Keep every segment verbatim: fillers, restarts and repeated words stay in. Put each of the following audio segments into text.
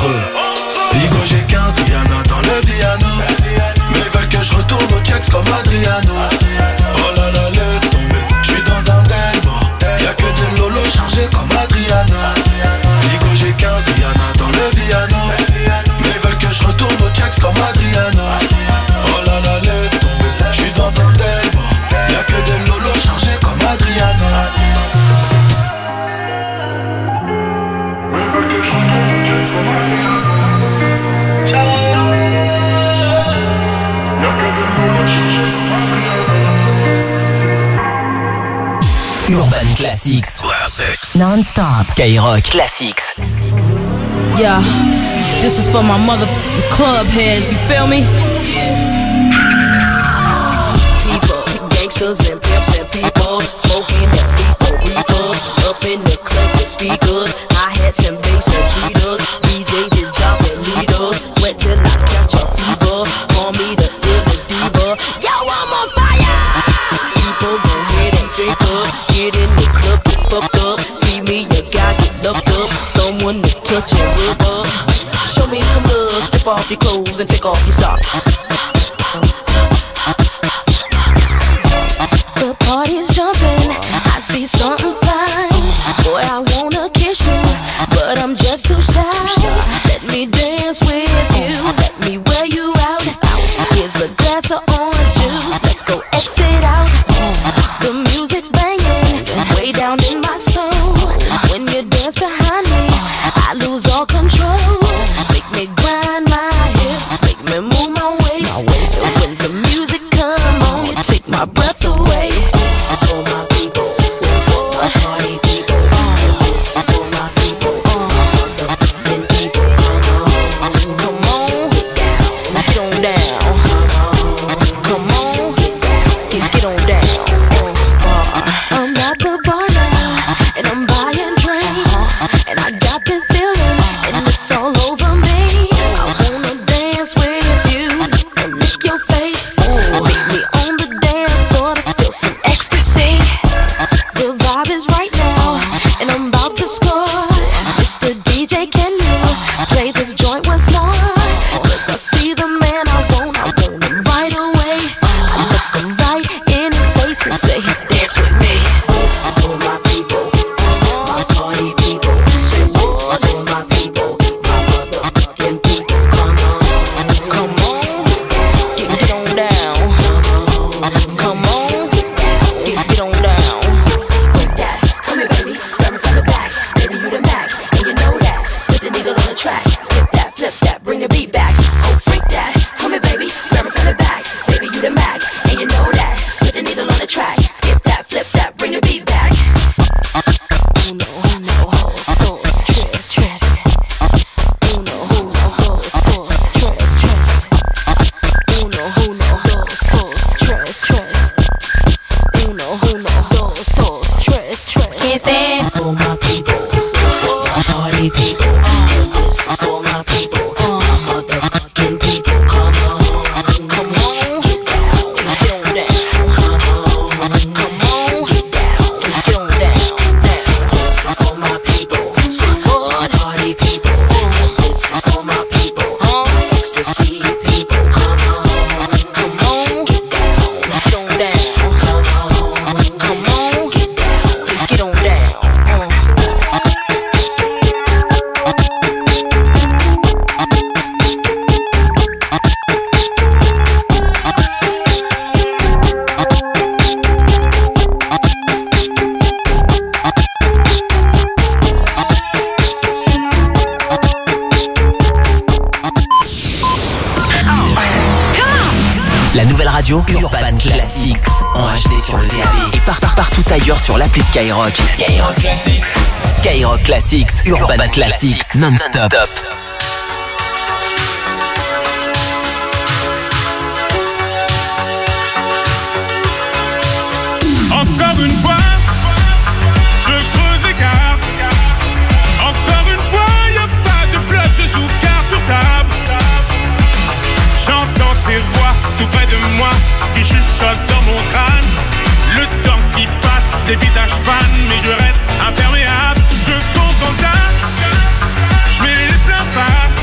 entre eux. Bigo j'ai quinze, Rihanna dans le piano. Mais ils veulent que je retourne au checks comme Adriano. Oh là là laisse tomber, j'suis dans un Delmore. Y'a que des lolos chargés comme Adriana. Bigo j'ai quinze, Rihanna dans le piano. Mais ils veulent que je retourne au checks comme Adriano. Oh là là laisse tomber, j'suis dans un Delmore. Y'a que des lolos chargés comme Adriana. Urban Classics. Classics. Non-stop. Skyrock Classics. Yeah, this is for my mother club heads, you feel me? People, gangsters and pimps and people, smoking that people reefer. Up in the club with speakers, hi-hats and bass and tweeters. D Js is dropping leaders, sweat till I catch a fever. Call me the illest diva. Yo, I'm on fire! People go ahead and drink up, get in the club, get fucked up. See me, you got get locked up. Someone to touch and rub up. Show me some love, strip off your clothes and take off your socks. The party's jumping, I see something fine. Boy, I wanna kiss you, but I'm just too shy. Let me dance with you, let me wear you out. Here's a glass of orange juice, let's go exit out. The music's banging, way down in my soul. When you dance behind me, I lose all control. Make me grind my hips, make me move my waist. So when the music come on, you take my breath away. This is for my people, my party people. This is for my people, motherfucking people. Come on, get on down. Come on, get, get on down. I'm at the bar now, and I'm buying drinks, and I got this feeling, and it's all over me. I wanna dance with you and lick your face. Meet me on the dance floor to feel some ecstasy. The vibe is right now, and I'm about to score. Mister D J, can you play this joint once more? Cause I see the man I want, I want him right away. I look him right in his face and say, dance with me. This is for my people, my party people. Say this is for my people, my motherfucking people. Come on, come on, get, get on down. Come on, get, get on down. Break that, come here baby, grab me from the back. Baby you the max, and you know that. Put the needle on the track, skip that, flip that, bring the beat back. Oh freak that, come here baby, grab me from the back. Baby you the max, and you know that. Put the needle on the track, skip that, flip that, bring the beat back. Uno, uno, dos, tres, tres. Uno, uno, dos, tres, tres. Uno, uno, dos, tres, tres. Uno, uno, dos, tres, tres. Can't stand. This is for my people, my party people. This is for my people, my motherfucking people. Come on, come on, get down, get on down. Come on, come on, get down, get on down. This is for my people, say what? Party people. This is for my people, ecstasy people. Come on, come on, get down, get on down. Come on, come on, get down, get on down. La nouvelle radio Urban Classics en H D sur le D A B et par, par, partout ailleurs sur l'appli Skyrock. Skyrock Classics. Skyrock Classics. Urban, Urban Classics. Classics. Non-stop. Encore une fois, je creuse l'écart. Encore une fois, y'a pas de bluff, je joue carte sur table. J'entends ces voix tout près de moi qui chuchotent dans mon crâne. Le temps qui passe, les visages fans, mais je reste imperméable. Je fonce dans le tas, je mets les pleins phares.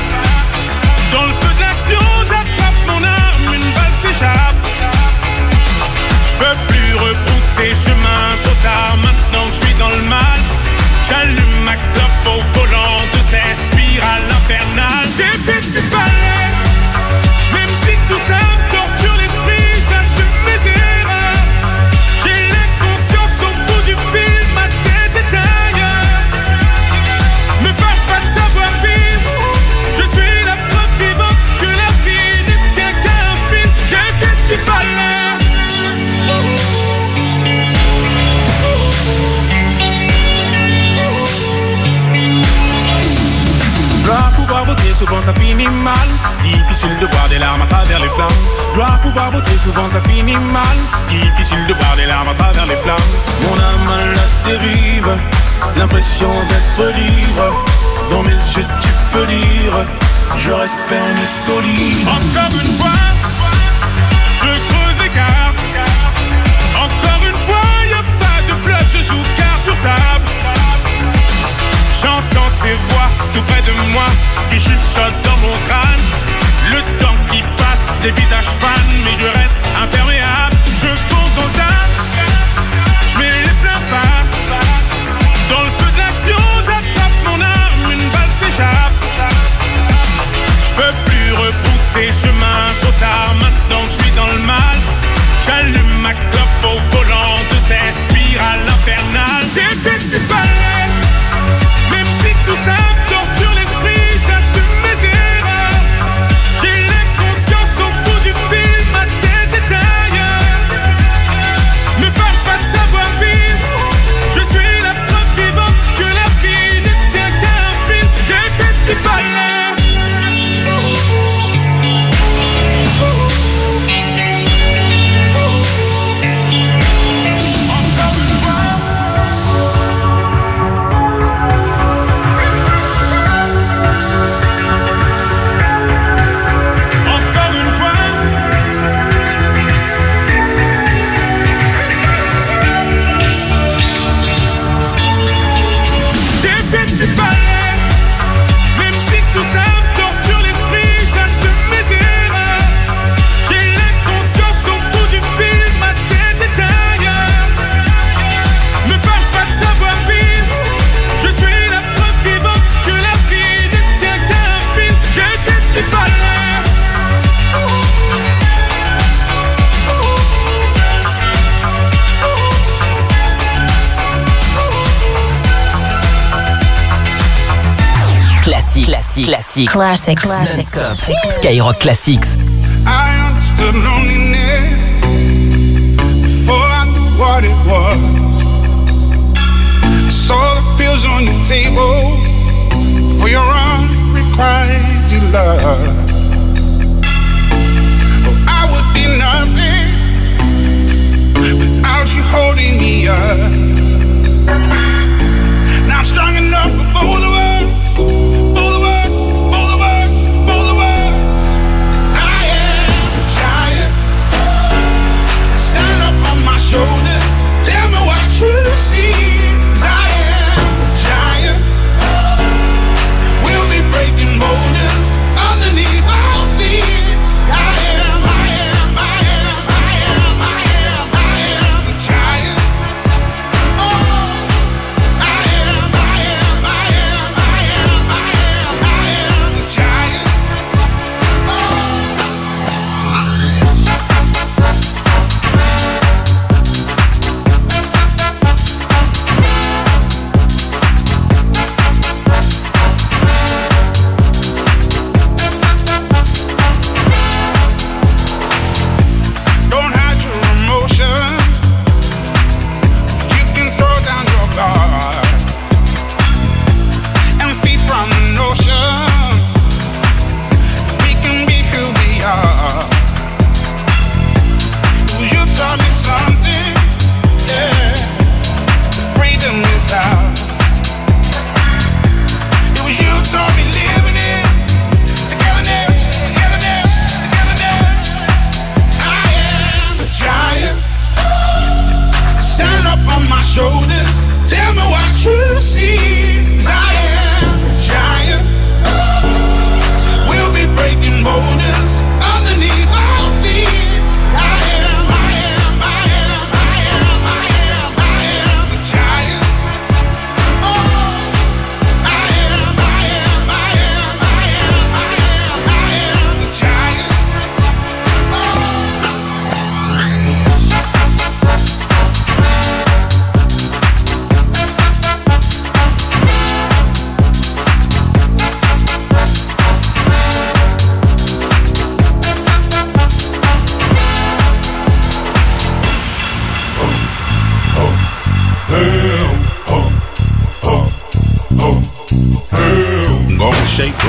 Dois pouvoir voter, souvent ça finit mal. Difficile de voir des larmes à travers les flammes. Dois pouvoir voter, souvent ça finit mal. Difficile de voir des larmes à travers les flammes. Mon âme à la dérive, l'impression d'être libre. Dans mes yeux tu peux lire, je reste ferme et solide. Encore une fois, je creuse l'écart. Encore une fois, y'a pas de bluff, je joue carte sur table. J'entends ces voix tout près de moi qui chuchotent dans mon crâne. Le temps qui passe, les visages fans, mais je reste imperméable. Je fonce dans le tas, je mets les pleins phares. Dans le feu de l'action, j'attrape mon arme, une balle s'échappe. Je peux plus repousser chemin, trop tard maintenant que je suis dans le mal. J'allume ma clope au volant de cette spirale infernale. J'ai fait ce qu'il fallait. Même si tout ça me torture l'esprit, j'assume mes erreurs. J'ai l'inconscience au bout du fil, ma tête est ailleurs. Me parle pas de savoir-vivre, je suis la preuve vivante que la vie ne tient qu'à un fil. J'ai fait ce qu'il fallait. Classics, classics, classics, classics, classics. Skyrock Classics. I understood loneliness before I knew what it was. I saw the pills on your table for your unrequited love. Oh, I would be nothing without you holding me up. Now I'm strong enough for both of us. Shoulder, tell me what you see. 'Cause I am a giant. We'll be breaking boulders underneath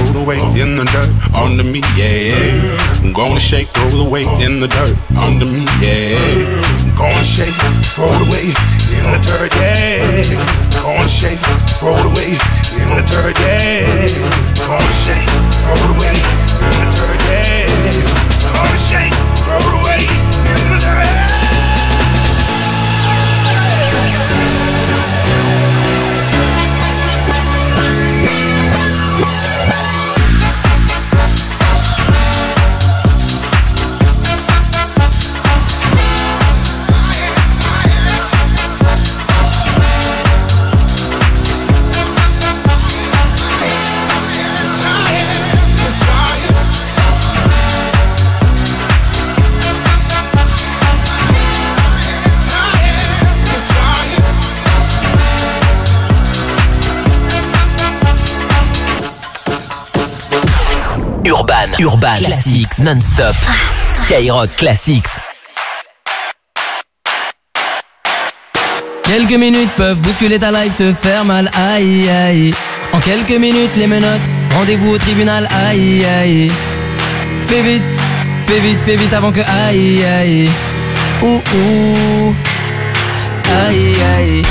roll the weight in the dirt under me, yeah. I'm gonna shake, roll the weight in the dirt under me, yeah. I'm gonna shake, roll the weight in the dirt, yeah. I'm gonna shake, roll the weight in the dirt, yeah. I'm gonna shake, roll the weight in the dirt, yeah. I'm gonna shake, roll the weight in the dirt. Urban, Urban Classics, non-stop. Skyrock Classics. Quelques minutes peuvent bousculer ta life, te faire mal, aïe aïe. En quelques minutes les menottes, rendez-vous au tribunal, aïe aïe. Fais vite, fais vite, fais vite avant que aïe aïe. Ouh ouh, aïe aïe.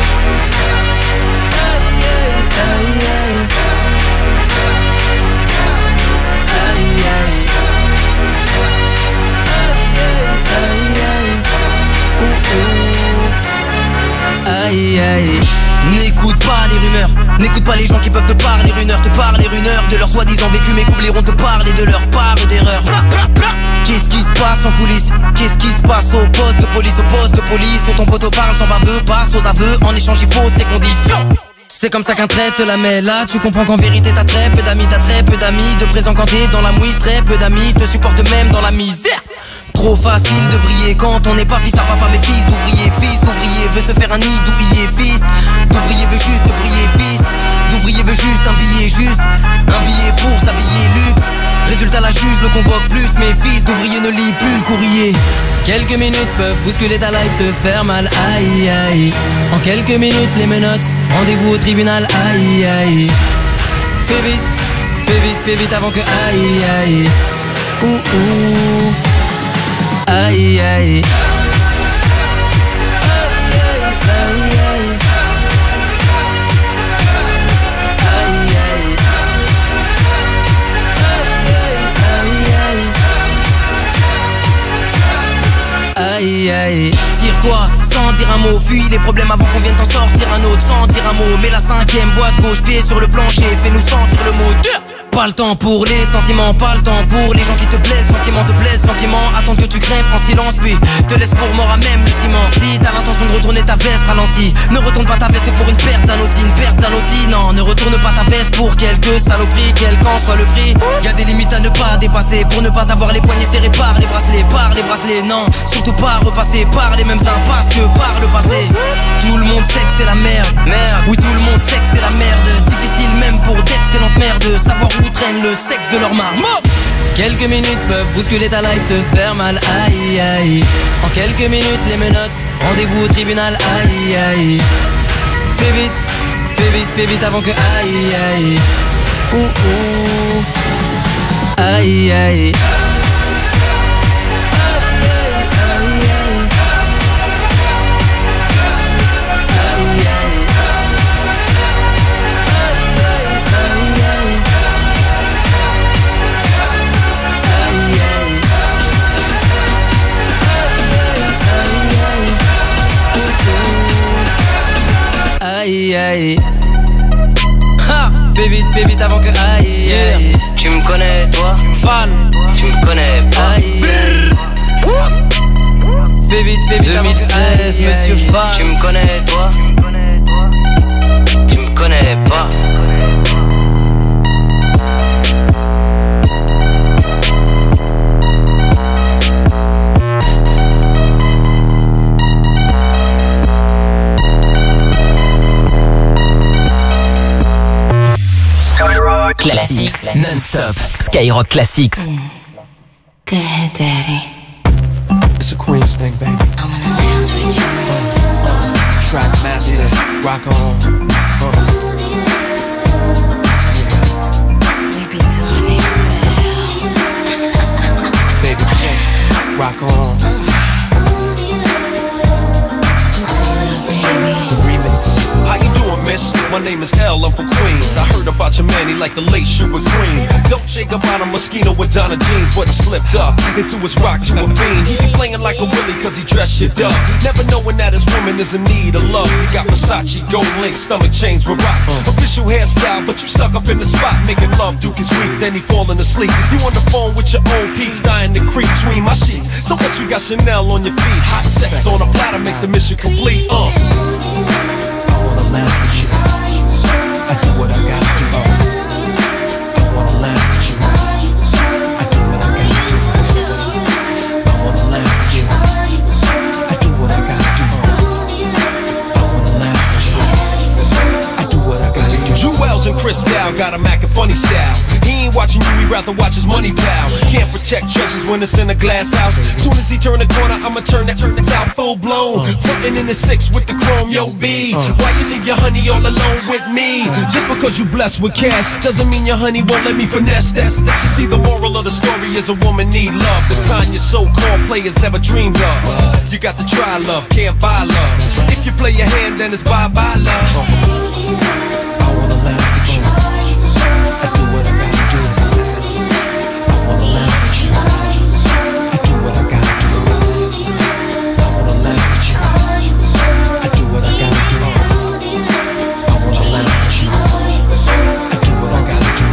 Aïe aïe. N'écoute pas les rumeurs, n'écoute pas les gens qui peuvent te parler une heure, te parler une heure de leur soi-disant vécu, mais qu'oublieront te parler de leur part d'erreur. Qu'est-ce qui se passe en coulisses? Qu'est-ce qui se passe au poste de police, au poste de police? Où ton poteau parle sans baveux, passe aux aveux, en échange il pose ses conditions. C'est comme ça qu'un trait te la met là. Tu comprends qu'en vérité t'as très peu d'amis, t'as très peu d'amis. De présent quand t'es dans la mouise, très peu d'amis te supportent même dans la misère. Trop facile de vriller quand on n'est pas fils à papa mais fils d'ouvrier. Fils d'ouvrier veut se faire un nid d'ouvrier. Fils d'ouvrier veut juste briller. Fils d'ouvrier veut juste un billet, juste un billet pour s'habiller luxe. Résultat la juge le convoque plus, mais fils d'ouvrier ne lit plus le courrier. Quelques minutes peuvent bousculer ta life, te faire mal, aïe aïe. En quelques minutes les menottes, rendez-vous au tribunal, aïe aïe. Fais vite, fais vite, fais vite avant que aïe aïe. Ouh ouh, aïe aïe. Aïe aïe. Tire-toi sans dire un mot, fuis les problèmes avant qu'on vienne t'en sortir un autre sans dire un mot. Mets la cinquième voie de gauche, pied sur le plancher, fais-nous sentir le mot de... Pas le temps pour les sentiments, pas le temps pour les gens qui te blessent. Sentiments te blessent, sentiments attendent que tu crèves en silence, puis te laisse pour mort à même le ciment. Si t'as l'intention de retourner ta veste, ralentis. Ne retourne pas ta veste pour une perte Zanotti, une perte Zanotti. Non, ne retourne pas ta veste pour quelques saloperies, quel qu'en soit le prix. Y'a des limites à ne pas dépasser pour ne pas avoir les poignets serrés par les bracelets, par les bracelets. Non, surtout pas repasser par les mêmes impasses que par le passé. Tout le monde sait que c'est la merde, merde. Oui, tout le monde sait que c'est la merde. Difficile même pour d'excellentes mères de savoir où traîne le sexe de leur marmot. Quelques minutes peuvent bousculer ta life, te faire mal, aïe aïe. En quelques minutes les menottes, rendez-vous au tribunal, aïe aïe. Fais vite, fais vite, fais vite avant que aïe aïe. Ouh ouh, aïe aïe. Aïe aïe. Ha, fais vite, fais vite avant que aïe yeah. Aïe. Tu me connais toi? Fall. Tu me connais pas? Aïe. Fais vite, fais vite avant que aïe, Monsieur Fall. Tu me connais toi? Tu me connais pas? Classics, non-stop. Skyrock Classics. Mm. Go ahead, Daddy. It's a Queen's thing, baby. I wanna dance with you. Track masters, rock on. Uh. We my name is L, I'm from Queens. I heard about your man, he like the late Sugar Queen. Dolce Gabbana Moschino with Donna jeans, but he slipped up and threw his rock to a fiend. He be playing like a Willie cause he dressed shit up, never knowing that his woman is in need of love. He got Versace, gold link, stomach chains with rocks. Official hairstyle, but you stuck up in the spot. Making love, Duke is weak, then he falling asleep. You on the phone with your old peeps, dying to creep between my sheets. So what you got Chanel on your feet? Hot sex on a platter makes the mission complete. Uh. I wanna laugh with you. I do what I gotta do. I wanna laugh with you. I do what I gotta do. I wanna laugh with you. I do what I gotta do. I wanna laugh with you. I do what I gotta do. Jewels and Cristal got a Mac and funny style. He ain't watching you, he rather watch his money pal. Can't protect treasures when it's in a glass house. Soon as he turn the corner, I'ma turn that turn this out full blown. Frontin' in the six with the chrome, yo B. Why you leave your honey all alone with me? Just because you blessed with cash doesn't mean your honey won't let me finesse that. You see, the moral of the story is a woman need love, the kind your so-called players never dreamed of. You got to try love, can't buy love. If you play your hand, then it's bye-bye love. I wanna laugh with you. I do what I gotta do. I wanna laugh with you. I do what I gotta do. I wanna laugh with you. I do what I gotta do. I wanna laugh with you. I do what I gotta do.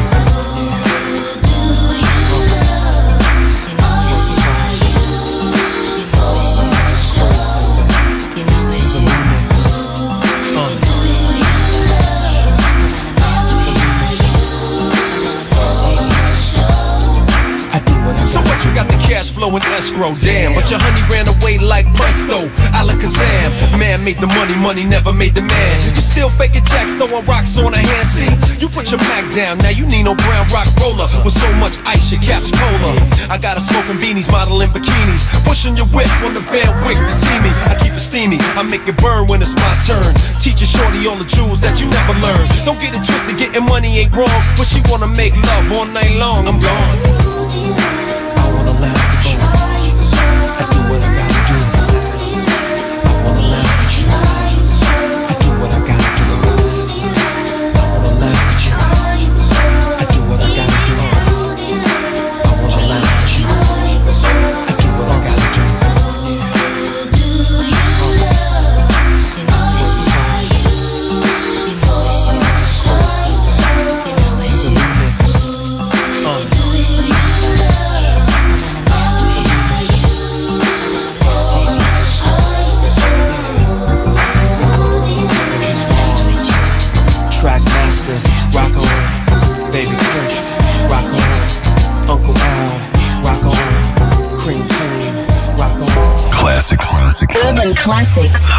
So what, you got the cash flow in escrow, damn. But your honey ran away like presto, Alakazam. Man made the money, money never made the man. You still faking jacks, throwing rocks on a hand, see? You put your Mac down, now you need no brown rock roller. With so much ice, your cap's polar. I got her smoking beanies, modeling bikinis. Pushing your whip on the Van Wick to see me. I keep it steamy, I make it burn when it's my turn. Teaching shorty all the jewels that you never learned. Don't get it twisted, getting money ain't wrong, but she wanna make love all night long, I'm gone. Laugh with you. I do what I gotta do. I wanna laugh with you. I do what I gotta do. I wanna laugh with you. I do what I gotta do. I wanna laugh with you. I do what I gotta do. Do you love? You know it's for you. You know it's your show. You know it's you. You know it's you. Track masters, rock on, baby Chris, rock on, Uncle Al, rock on, Cream Team, rock on. Classics. Urban Classics.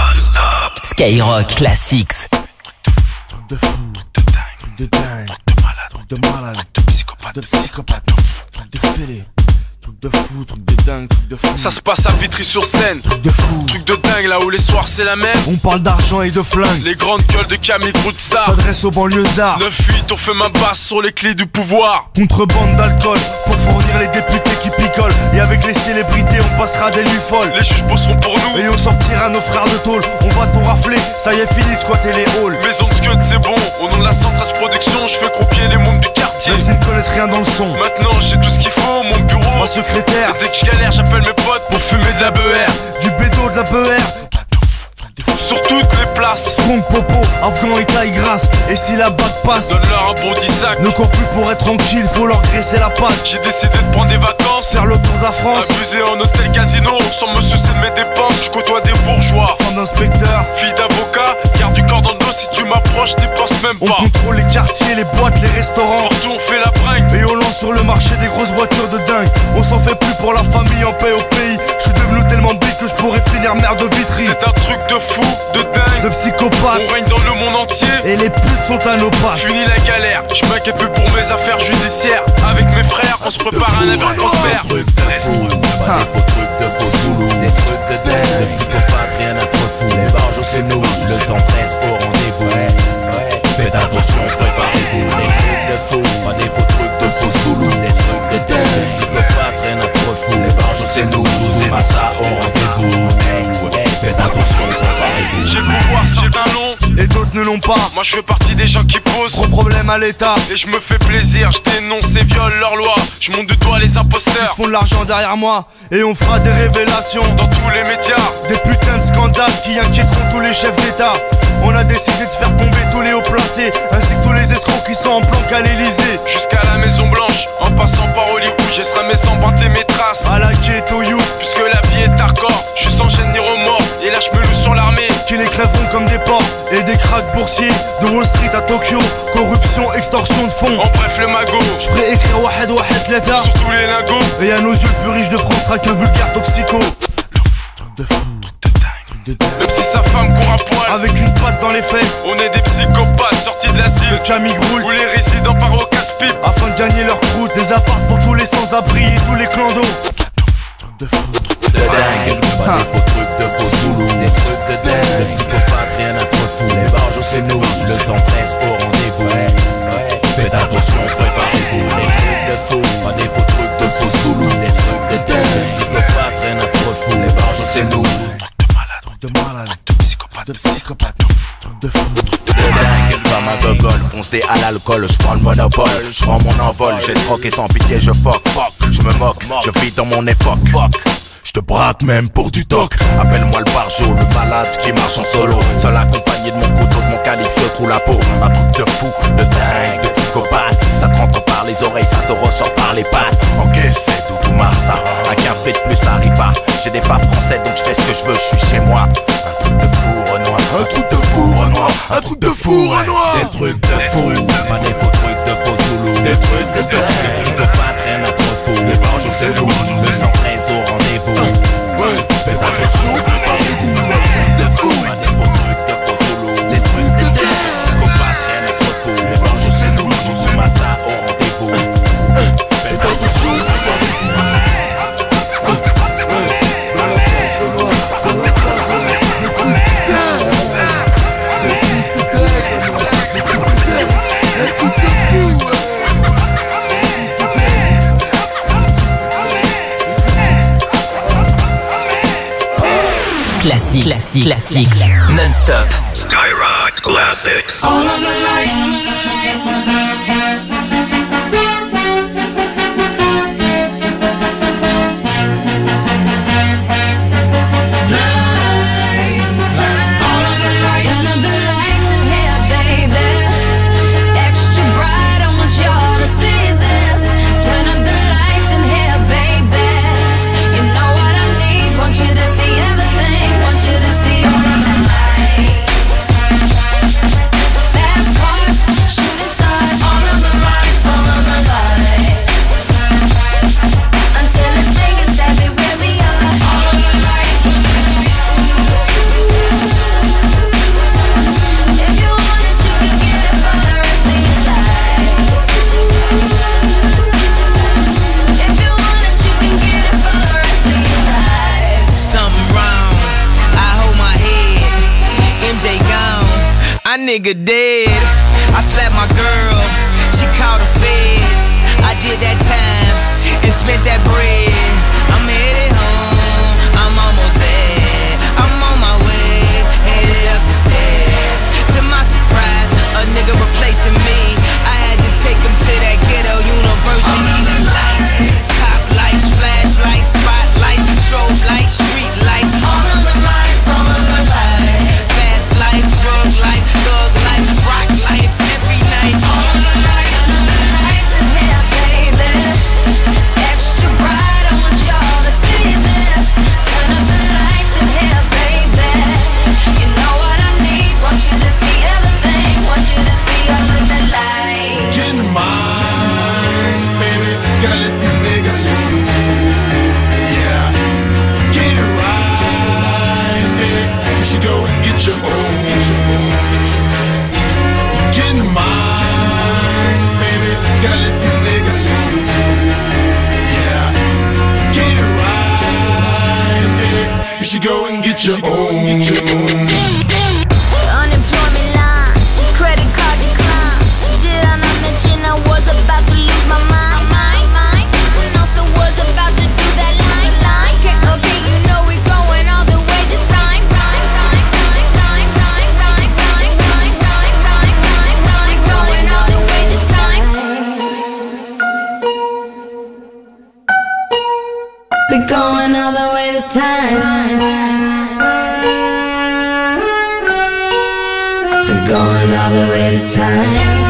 Skyrock Classics. Truc de fou, truc de dingue, truc de malade, truc de malade, de psychopathe, de psychopathe, truc de fêlé. Truc de fou, truc de dingue, truc de fou. Ça se passe à Vitry-sur-Seine. Truc de fou, truc de dingue, là où les soirs c'est la même. On parle d'argent et de flingue. Les grandes gueules de Camille Broodstar s'adresse aux banlieusards. neuf huit, on fait ma basse sur les clés du pouvoir. Contrebande d'alcool pour fournir les députés qui picolent. Et avec les célébrités on passera des nuits folles. Les juges bosseront pour nous et on sortira nos frères de tôle. On va tout rafler, ça y est fini de squatter les halls. Maison de scud c'est bon, au nom de la cent treize Production, je fais croupier les mômes du quartier. Même s'ils ne connaissent rien dans le son. Maintenant j'ai tout ce qu'il faut, mon bureau, ma secrétaire. Et dès que je galère j'appelle mes potes pour fumer de la B R. Du bédo, de la B R. Sur toutes les places. Kong Popo, Afghan et taille grasse. Et si la bague passe, donne-leur un bon dix sacs. Ne cours plus pour être tranquille, faut leur graisser la patte. J'ai décidé de prendre des vacances, faire le tour de la France. Abuser en hôtel casino, sans me soucier de mes dépenses. Je côtoie des bourgeois, femme d'inspecteur, fille d'avocat. Garde du corps dans le dos, si tu m'approches, t'y penses même pas. On contrôle les quartiers, les boîtes, les restaurants. Partout on fait la bringue. Et on lance sur le marché des grosses voitures de dingue. On s'en fait plus pour la famille, en paix au pays. Je suis devenu tellement big que je pourrais finir maire de Vitry. C'est un truc de fou, de dingue, de psychopathe. On règne dans le monde entier. Et les putes sont à nos pattes. Fini la galère, je m'inquiète plus pour mes affaires judiciaires. Avec mes frères, on se prépare à un avenir prospère. Truc de fou, pas des faux trucs de faux zoulous. Des trucs de dingue, de psychopathe, rien à trop fou. Les barges c'est nous, le cent treize au rendez-vous. Faites attention, préparez-vous. Les trucs de fou, pas des faux trucs de faux zoulous. Des trucs de dingue, de psychopathe, rien à trop fou. Les barges c'est nous, tout massa au rendez-vous. Faites attention, préparez-vous. J'ai le pouvoir, certains l'ont et d'autres ne l'ont pas. Moi je fais partie des gens qui posent gros problème à l'état. Et je me fais plaisir, je dénonce et viole leur loi. Je monte du doigt les imposteurs. Ils se font de l'argent derrière moi et on fera des révélations dans tous les médias. Des putains de scandales qui inquiéteront tous les chefs d'état. On a décidé de faire tomber tous les hauts placés, ainsi que tous les escrocs qui sont en planque à l'Elysée. Jusqu'à la Maison Blanche, en passant par Hollywood, j'essaierai mes empreintes et mes traces. À la Ghetto You, puisque la vie est hardcore, je suis sans gêne ni remords. Et là je me loue sur l'armée, qui les crèveront comme des porcs. Et des cracks boursiers, de Wall Street à Tokyo. Corruption, extorsion de fonds. En bref le magot, je ferai écrire Wahed Wahed Leta sur tous les lingots. Et à nos yeux le plus riche de France sera qu'un vulgaire toxico. Truc de fou, truc de dingue. Même si sa femme court à poil, avec une patte dans les fesses. On est des psychopathes sortis de l'asile, de Jamie Groult, ou les résidents par au casse-pipe. Afin de gagner leur croûte, des apparts pour tous les sans-abri et tous les clandos. Truc de fou, de dingue, pas des faux trucs de faux zoulous, des trucs de dingue, les psychopathes rien à trop fou, les barjots c'est nous, le cent treize au rendez-vous, ouais, ouais. Faites attention, préparez-vous, les trucs de faux, pas des faux trucs de faux zoulous, les trucs de dingue, les psychopathes rien à trop fou, les barjots c'est nous, truc de malade, truc de malade, de psychopathe, de psychopathe, truc de fou. Comme un gogol, foncé à l'alcool, je prends le monopole, je prends mon envol, j'escroque et sans pitié je fuck, fuck, je me moque, je vis dans mon époque, fuck. Je te braque même pour du toc. Appelle-moi le barjot, le malade qui marche en solo. Seul accompagné de mon couteau, de mon calife, je trouve la peau. Un truc de fou, de dingue, de psychopathe. Ça te rentre par les oreilles, ça te ressort par les pattes. Encaissé, doudou Marsa, un café de plus ça arrive pas. J'ai des faves français donc je fais ce que je veux, je suis chez moi. Un truc de fou Renoir, un truc de fou Renoir, un truc de fou Renoir. Des trucs de fou, pas des faux trucs de faux zoulous. Des trucs de dingue, des psychopathes, rien à trop fou. Les barjots c'est nous, le cent treize au rendez-vous. Ouais, faites attention, préparez-vous. De fou, pas des faux trucs de faux zoulous. Des trucs de dingue, des psychopathes, rien à trop fou. Les barjots c'est nous, le Mazda au rendez-vous. Faites attention, préparez-vous. Classique, classique, classique, non-stop. Skyrock Classics. All of the lights. Nigga dead. I slapped my girl, she called the feds. I did that time and spent that bread. I'm headed home, I'm almost there. I'm on my way, headed up the stairs. To my surprise, a nigga replacing me. I had to take him to that ghetto university. Lights, top lights, flashlights, spotlights, strobe lights, street lights. All of the lights, all of the lights. Fast life, drug life, thug life, rock life, every night. All of the lights, all of the lights in here, baby. Extra bright, I want y'all to see this. Turn up the lights in here, baby. You know what I need, want you to see everything. Want you to see all of the lights. Get in mine, baby. Gotta let these niggas live. Yeah, get it right, baby. You should go and get your own. Get in mine, baby. Gotta let these niggas live. Yeah, get it right, baby. You should go and get your own. Unemployment line, credit card decline. Did I not mention I was about to lose my mind? And also was about to do that line, line. Okay, you know we're going all the way this time. Going all the way this time. Going all the way this time.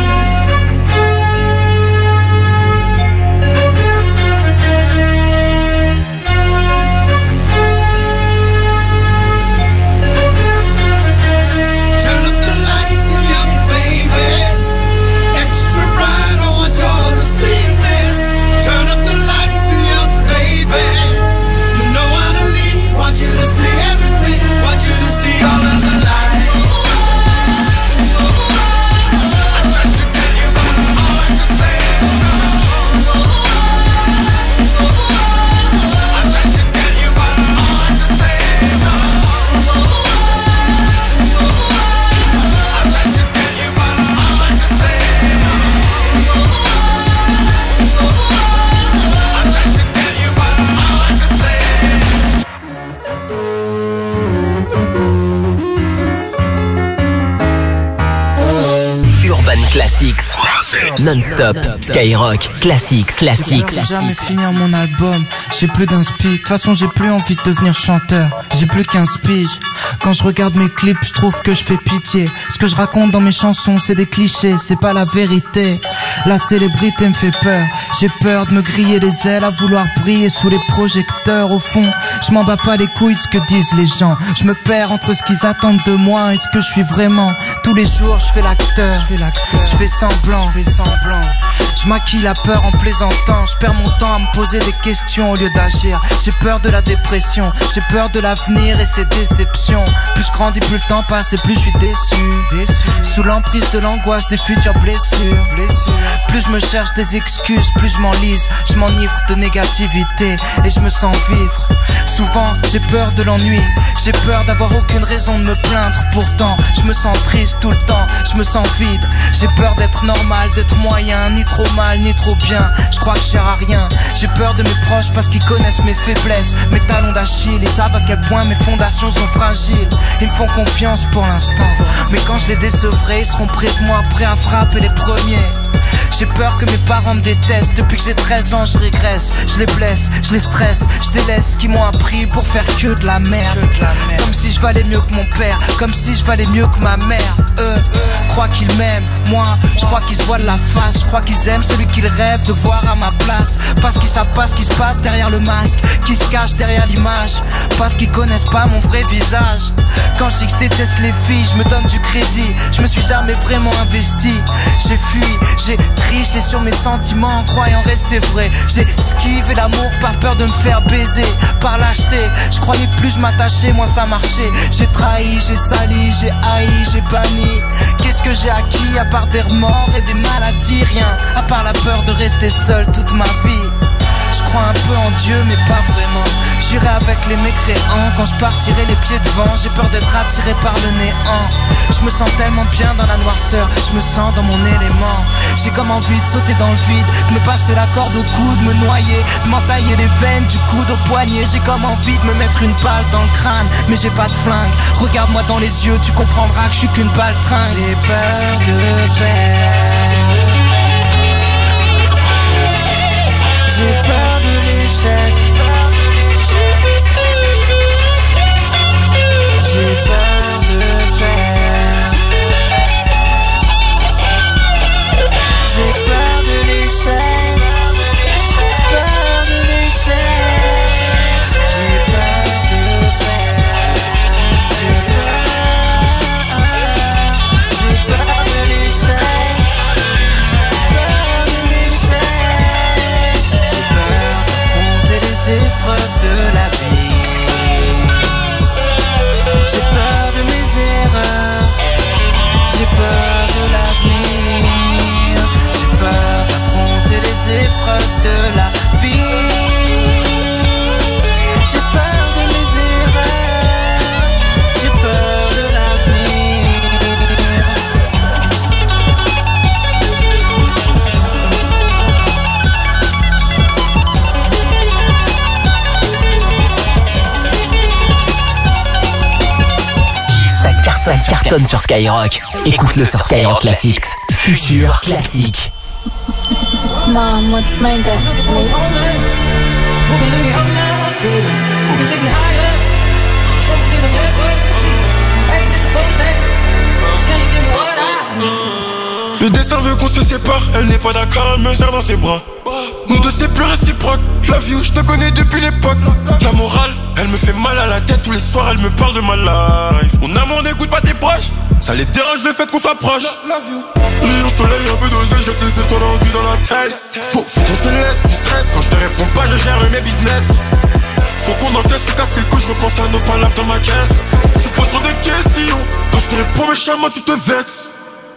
Classics, non-stop, Skyrock, Classics, Classics. Je vais jamais finir mon album, j'ai plus d'inspi. De toute façon j'ai plus envie de devenir chanteur, j'ai plus quinze piges. Quand je regarde mes clips, je trouve que je fais pitié. Ce que je raconte dans mes chansons, c'est des clichés, c'est pas la vérité. La célébrité me fait peur, j'ai peur de me griller les ailes à vouloir briller sous les projecteurs. Au fond, je m'en bats pas les couilles de ce que disent les gens. Je me perds entre ce qu'ils attendent de moi et ce que je suis vraiment. Tous les jours je fais l'acteur, je fais l'acteur, je fais semblant, je fais semblant. Je maquille la peur en plaisantant, je perds mon temps à me poser des questions au lieu d'agir. J'ai peur de la dépression, j'ai peur de l'avenir et ses déceptions. Plus je grandis, plus le temps passe et plus je suis déçu, déçu. Sous l'emprise de l'angoisse des futures blessures, blessures. Plus je me cherche des excuses, plus je m'enlise. Je m'enivre de négativité et je me sens vivre. Souvent j'ai peur de l'ennui, j'ai peur d'avoir aucune raison de me plaindre. Pourtant je me sens triste tout le temps, je me sens vide. J'ai peur d'être normal, d'être moyen, ni trop mal, ni trop bien. Je crois que je sers à rien. J'ai peur de mes proches parce qu'ils connaissent mes faiblesses, mes talons d'Achille. Ils savent à quel point mes fondations sont fragiles. Ils me font confiance pour l'instant, mais quand je les décevrai, ils seront près de moi, prêts à frapper les premiers. J'ai peur que mes parents me détestent. Depuis que j'ai treize ans je régresse. Je les blesse, je les stresse, je délaisse ce qu'ils m'ont appris pour faire que de la merde. Comme si je valais mieux que mon père, comme si je valais mieux que ma mère. Eux, croient qu'ils m'aiment, moi je crois qu'ils se voient de la face. Je crois qu'ils aiment celui qu'ils rêvent de voir à ma place. Parce qu'ils savent pas ce qui se passe derrière le masque, qui se cache derrière l'image. Parce qu'ils connaissent pas mon vrai visage. Quand je dis que je déteste les filles, je me donne du crédit. Je me suis jamais vraiment investi. J'ai fui, j'ai triché sur mes sentiments en croyant rester vrai. J'ai esquivé l'amour par peur de me faire baiser. Par lâcheté, je croyais que plus je m'attachais, moins ça marchait. J'ai trahi, j'ai sali, j'ai haï, j'ai banni. Qu'est-ce que j'ai acquis à part des remords et des maladies? Rien, à part la peur de rester seul toute ma vie. Je crois un peu en Dieu mais pas vraiment. J'irai avec les mécréants quand je partirai les pieds devant. J'ai peur d'être attiré par le néant. Je me sens tellement bien dans la noirceur, je me sens dans mon élément. J'ai comme envie de sauter dans le vide, de me passer la corde au cou, de me noyer, de m'entailler les veines du coude au poignet. J'ai comme envie de me mettre une balle dans le crâne, mais j'ai pas de flingue. Regarde-moi dans les yeux, tu comprendras que je suis qu'une balle tringue. J'ai peur de perdre, j'ai peur de l'échec. J'ai peur de perdre, j'ai peur de l'échec, peur de l'échec. J'ai peur de perdre, j'ai peur, j'ai peur de l'échec, peur de l'échec. J'ai peur d'affronter les épreuves de la vie. J'ai peur de mes erreurs, j'ai peur de l'avenir. J'ai peur d'affronter les épreuves de la vie. J'ai peur de mes erreurs, j'ai peur de l'avenir. Ça cartonne sur Skyrock. Écoute-le sur Skyrock Classics. Futur classique. Mom, what's my destiny? feeling. Who can take me higher? Show me things I've never seen. Hey, Mister Postman, can you give me what I need? Le destin veut qu'on se sépare, elle n'est pas d'accord, elle me serre dans ses bras. Nous deux c'est plus réciproque, love you, je te connais depuis l'époque. La morale, elle me fait mal à la tête, tous les soirs elle me parle de ma life. Mon amour n'écoute pas tes proches, ça les dérange le fait qu'on s'approche. Love you. Au soleil un peu dosé, j'ai les étoiles en vie dans la tête. Faut, faut qu'on se laisse du stress, quand je te réponds pas je gère mes business. Faut qu'on encaisse, se casse les couilles, je repense à nos palabres dans ma caisse. Tu poses trop de questions, quand je te réponds méchamment tu te vexes.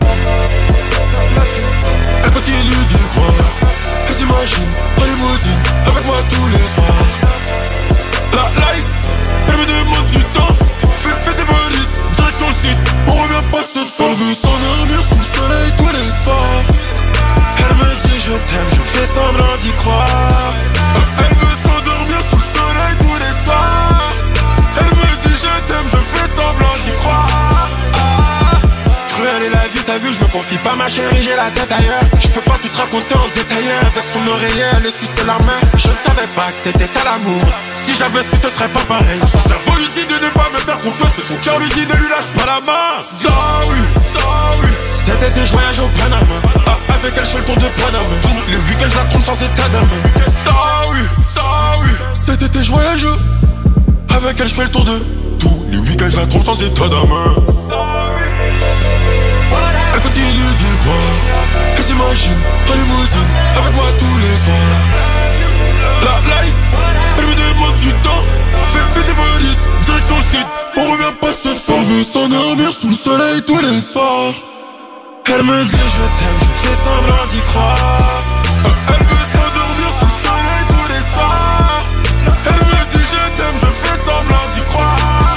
Elle continue d'y croire, elle s'imagine dans les limousine avec moi tous les soirs. La life, elle me demande du temps, fais, fais tes valises, direction le site, on revient pas ce soir. Elle veut s'endormir sous le soleil tous les soirs. Elle me dit je t'aime, je fais semblant d'y croire. Elle veut s'endormir sous le soleil tous les soirs. Elle me dit je t'aime, je fais semblant d'y croire. Cruelle est la vie, t'as vu, je me confie pas ma chérie, j'ai la tête ailleurs. Je peux pas tout te raconter en détail. Avec son oreiller, elle essuie la main. Je ne savais pas que c'était ça l'amour. Si j'avais su, ce serait pas pareil. Son cerveau lui dit de ne pas me faire confiance, mais son cœur lui dit ne lui lâche pas la main. Sorry, sorry. Cet été, je voyage au Panama. Ah, avec elle, je fais le tour de Panama. Le week-end, je la trompe sans état d'âme. Sorry, sorry. Cet été, je voyage. Avec elle, je fais le tour de tous les week-ends, je la trompe sans état d'âme. Sorry. Elle continue d'y croire, elle s'imagine en limousine avec moi tous les soirs. La life, elle me demande du temps, fais, fais tes valises, direction le site, on revient pas ce soir. Elle veut s'endormir sous le soleil tous les soirs. Elle me dit je t'aime, je fais semblant d'y croire. Elle veut s'endormir sous le soleil tous les soirs. Elle me dit je t'aime, je fais semblant d'y croire.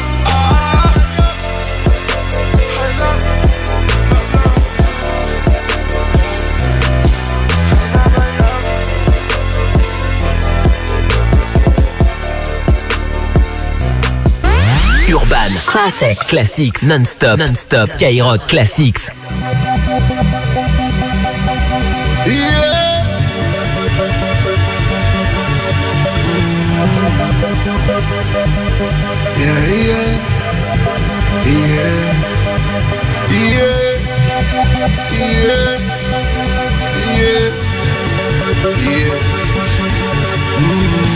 Urban Classics, Classics, non-stop, non-stop, Skyrock Classics. Yeah. Yeah, yeah. Yeah. Yeah. Yeah. Yeah. Yeah. Mm.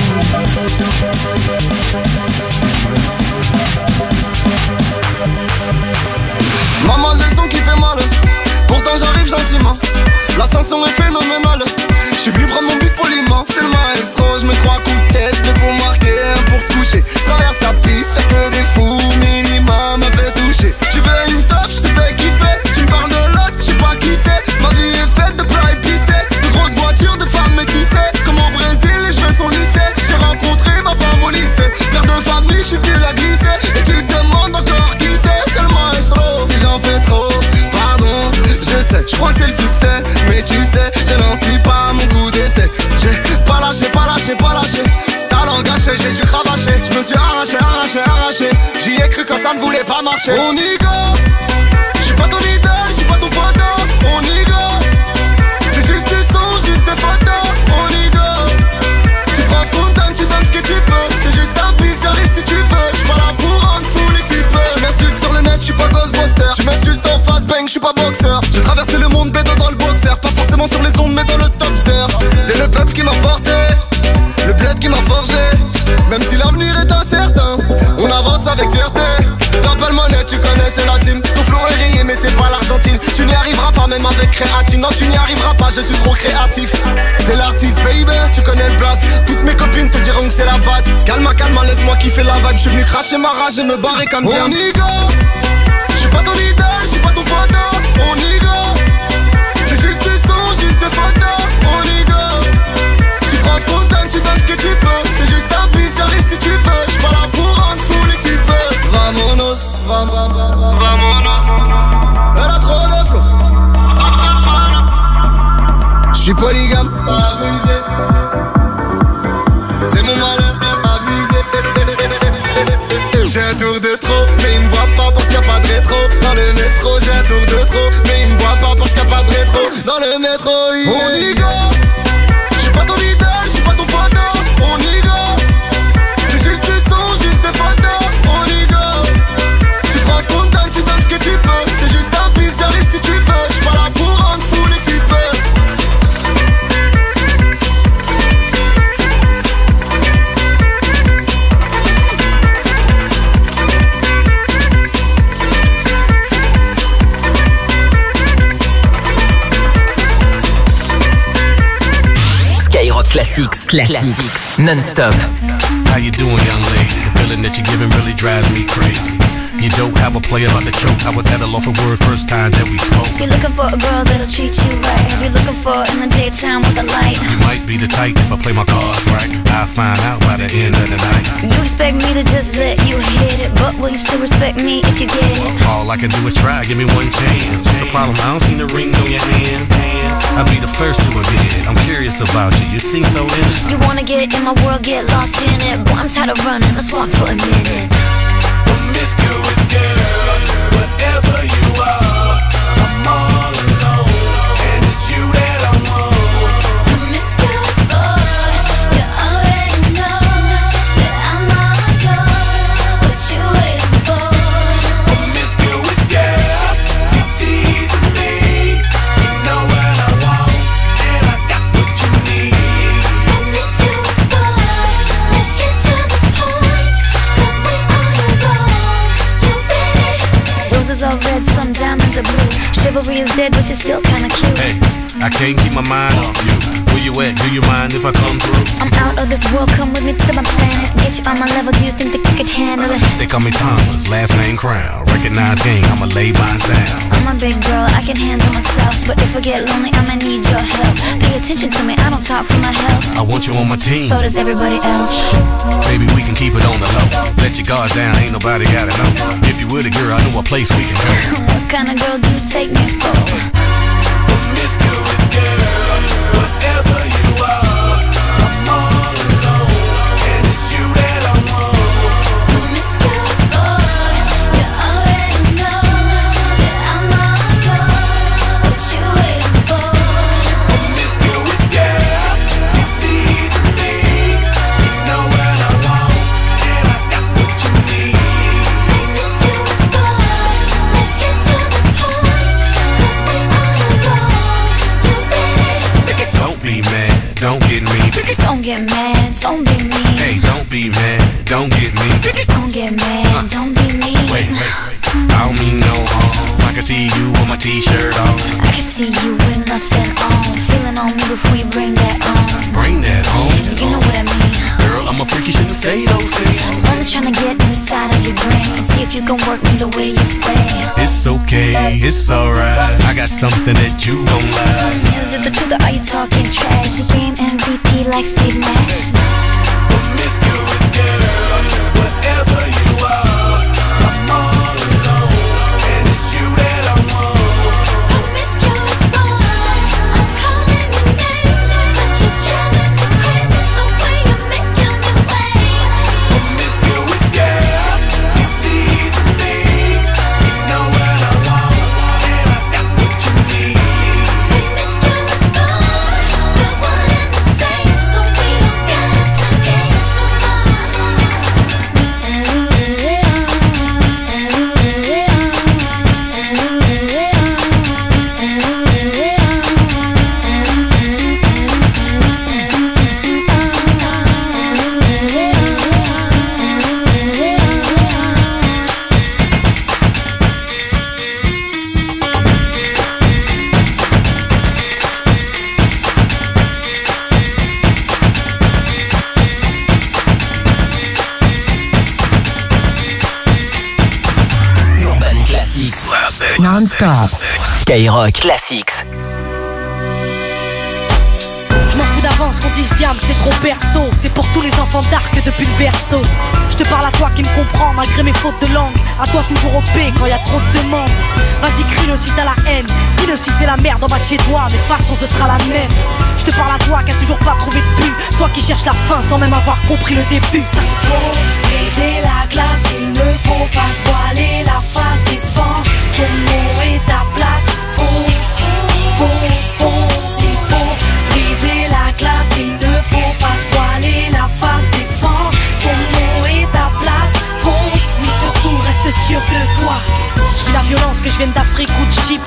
Maman, le son qui fait mal, pourtant j'arrive gentiment. L'ascension est phénoménale. J'suis venu prendre mon bif poliment. C'est le maestro, j'mets trois coups de tête, deux pour marquer, un pour te coucher. J'traverse la piste, y'a que des fous, minimum un peu touché. Tu veux une top, j'te fais kiffer. Tu me parles de l'autre, j'sais pas qui c'est. Ma vie est faite de plats épicés, de grosses voitures, de femmes métissées. Comme au Brésil, les cheveux sont lissés. J'ai rencontré ma femme au lycée. Père de famille, j'suis venu la glisser. Et tu te demandes encore qui c'est, c'est le maestro. Si j'en fais trop, pardon, je sais, j'crois que c'est le succès. Mais tu sais, je n'en suis pas à mon coup d'essai. J'ai pas lâché, pas lâché, pas lâché. Talent gâché, j'ai dû cravacher. Je me suis arraché, arraché, arraché. J'y ai cru quand ça ne voulait pas marcher. On y go. J'suis pas ton idole, j'suis pas ton poteau. On y go. C'est juste du son, juste des photos. On y go. Tu penses qu'on donne, tu donnes ce que tu peux. C'est juste un bis, j'arrive si tu veux. J'suis pas là pour rendre fou les types. Tu m'insultes sur le net, j'suis pas Ghostbuster. Tu m'insultes en face, bang, j'suis pas boxeur. J'ai traversé le monde béton dans le boxer. Pas forcément sur les ondes mais dans le top zero. C'est le peuple qui m'a porté, le bled qui m'a forgé. Même si l'avenir est incertain, on avance avec fierté. T'appelles monnaie, tu connais c'est la team. Ton flow est rayé mais c'est pas l'Argentine. Tu n'y arriveras pas même avec créatine. Non tu n'y arriveras pas, je suis trop créatif. C'est l'artiste baby, tu connais le place. Toutes mes copines te diront que c'est la base. Calma, calma, laisse-moi kiffer la vibe. Je suis venu cracher ma rage et me barrer comme James. On y go. J'suis pas ton idole, j'suis pas ton poteau. On y go. C'est juste du son, juste des photos. On y go. Tu prends ce qu'on donne, tu donnes ce que tu peux. C'est juste un bis, j'arrive si tu veux. J'suis pas là pour rendre fou les types. Vamonos, vam, vam, vam, vam. Vamonos. Elle a trop de flow. J'suis polygame, pas abusé. C'est mon malheur, abusé. J'ai un tour de trop, mais il me voit pas parce qu'il n'y a pas de rétro. Dans le métro, j'ai un tour de trop, mais il me voit pas parce qu'il n'y a pas de rétro. Dans le métro, yeah. On y go. J'suis pas ton idole, j'suis pas ton poteau. On y go. Skyrock Classics. Classics. Non-stop. How you doing, young lady? The feeling that you're giving really drives me crazy. You don't have a player about to choke. I was at a loss for words first time that we spoke. You're looking for a girl that'll treat you right. You're looking for in the daytime with a light. You might be the type if I play my cards right. I'll find out by the end of the night. You expect me to just let you hit it, but will you still respect me if you get it? All I can do is try, give me one chance. What's the problem? I don't see the ring on your hand. I'll be the first to admit it. I'm curious about you. You seem so innocent. You wanna get in my world, get lost in it. Boy, I'm tired of running. Let's walk for a minute. Promiscuous girl, whatever you are, I'm all alone, and it's you that I want. Promiscuous boy, you already know that I'm all yours. What you waiting for? Promiscuous girl, you teasing me. You know what I want, and I got what you need. Promiscuous boy, let's get to the point, 'cause we on the road. Roses are red, some diamonds are blue. Chivalry is dead, but you're still kinda cute. Hey, I can't keep my mind off you. Where you at? Do you mind if I come through? I'm out of this world, come with me to my planet. Get you on my level, do you think that you could handle it? They call me Thomas, last name Crown. Recognize game, I'ma lay mine down. I'm a big girl, I can handle myself. But if I get lonely, I'ma need your help. Pay attention to me, I don't talk for my health. I want you on my team. So does everybody else. Baby, we can keep it on the low. Let your guard down, ain't nobody gotta know. If you were the girl, I know a place we can go. What kind of girl do you take me for? Promiscuous girl, whatever you are, I'm all alone, and it's you that I want. Promiscuous boy, you already know that I'm all yours. What you waiting for? Promiscuous girl, you teasing me. You know what I want, and I got what you need. Promiscuous boy, let's get to the point, 'cause we on the road. You ready? Don't be mad, don't get me. Don't get mad, don't be mean. Hey, don't be mad, don't get me. Don't get mad, don't be mean. Wait, wait, wait. I don't mean no harm. I can see you with my t-shirt on. I can see you with nothing on. Feeling on me before you bring that on. Bring that home. You know what I mean. Girl, I'm a freak, you shouldn't say those things. I'm only trying to get inside of your brain. See if you can work me the way you say. It's okay, it's alright. I got something that you gon' like. Is it the truth or are you talking trash? The game M V P like Steve Nash. Promiscuous girl, whatever you are, I'm all alone, and it's you that I want. Promiscuous boy, I'm calling your name, but you're driving me crazy the way you're making me wait. Promiscuous girl, you teasing me. You know what I want, and I got what you need. Promiscuous boy, we're one and the same, so we don't gotta play games no Urban Classics. Non-stop. Skyrock Classics. Je m'en fous d'avance qu'on dise diable, c'est trop perso. C'est pour tous les enfants d'arc depuis le berceau. Je te parle à toi qui me comprends malgré mes fautes de langue. À toi toujours au P quand y a trop de demandes. Vas-y crie-le si t'as la haine. Dis-le si c'est la merde en bas de chez toi. Mais de toute façon ce sera la même. Je te parle à toi qui a toujours pas trouvé de but. Toi qui cherches la fin sans même avoir compris le début. Il faut briser la glace, il ne faut pas se voiler la face des vents. Ton nom et ta place, fonce, fonce, fonce. Il faut briser la glace, il ne faut pas se voiler la face des vents. Ton nom et ta place, fonce. Mais surtout reste sûr de toi. Je vis la violence que je vienne d'Afrique ou de Chypre. Je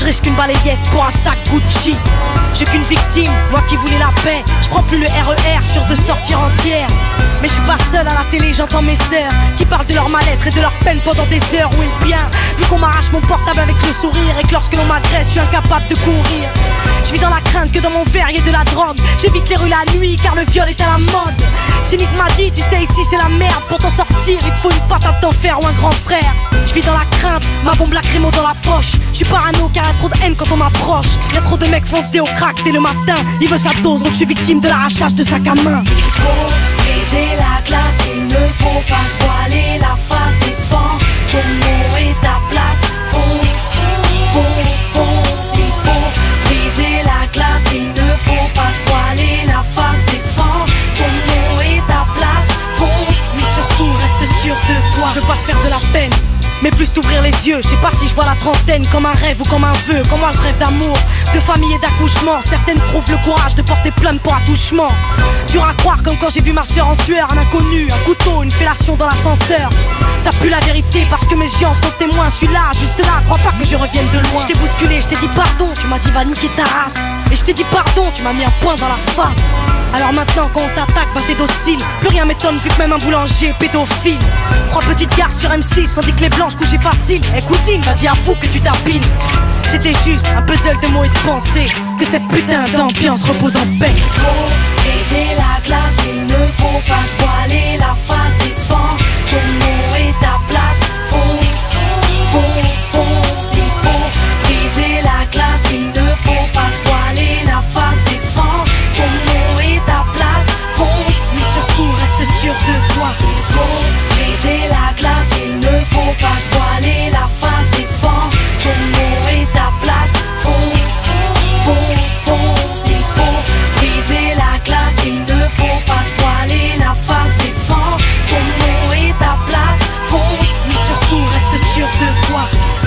risque une balayette pour un sac Gucci. Je suis qu'une victime, moi qui voulais la paix. Je prends plus le R E R, sûr de sortir entière. Mais je suis pas seul à la télé, j'entends mes sœurs qui parlent de leur mal-être et de leur peine pendant des heures. Où est le bien, vu qu'on m'arrache mon portable avec le sourire, et que lorsque l'on m'agresse, je suis incapable de courir. Je vis dans la crainte que dans mon verre y ait de la drogue. J'évite les rues la nuit car le viol est à la mode. Cynique m'a dit, tu sais ici c'est la merde. Pour t'en sortir il faut une patate d'enfer ou un grand frère. Je vis dans la crainte, ma bombe lacrymo dans la poche. Je suis parano car y'a trop de haine quand on m'approche. Y'a trop de mecs foncés au crack dès le matin. Il veut sa dose donc je suis victime de l'arrachage de sac à main. Il faut briser la glace, il ne faut pas se voiler la face des vents. Ton nom et ta place, fonce, fonce, fonce. Il faut briser la glace, il ne faut pas se voiler la face des vents. Ton nom et ta place, fonce. Mais surtout reste sûr de toi. Je veux pas te faire de la peine, mais plus t'ouvrir les yeux. Je sais pas si je vois la trentaine comme un rêve ou comme un vœu. Comme moi je rêve d'amour, de famille et d'accouchement. Certaines trouvent le courage de porter plainte pour attouchement. Dur à croire comme quand j'ai vu ma soeur en sueur. Un inconnu, un couteau, une fellation dans l'ascenseur. Ça pue la vérité parce que mes yeux en sont témoins. Je suis là, juste là, crois pas que je revienne de loin. Je t'ai bousculé, je t'ai dit pardon, tu m'as dit va niquer ta race. Et je t'ai dit pardon, tu m'as mis un poing dans la face. Alors maintenant quand on t'attaque, bah t'es docile. Plus rien m'étonne vu que même un boulanger est pédophile. Trois petites gares sur M six, on dit que les blanches couchaient facile. Eh cousine, vas-y avoue que tu tapines. C'était juste un puzzle de mots et de pensées. Que cette putain d'ambiance repose en paix. Il faut briser la glace, il ne faut pas se voiler la face des vents. Ton nom et ta place, fonce, fonce, fonce. Il faut briser la glace, il ne faut pas se voiler la face des vents. Ton nom et ta place, fonce. Mais surtout reste sûr de toi. Il faut briser la glace, il ne faut pas se voiler la face des vents. Ton nom et ta place, fonce, fonce, fonce. Il faut briser la glace, il ne faut pas se voiler la face des vents. Ton nom et ta place, fonce. Mais surtout reste sûr de toi.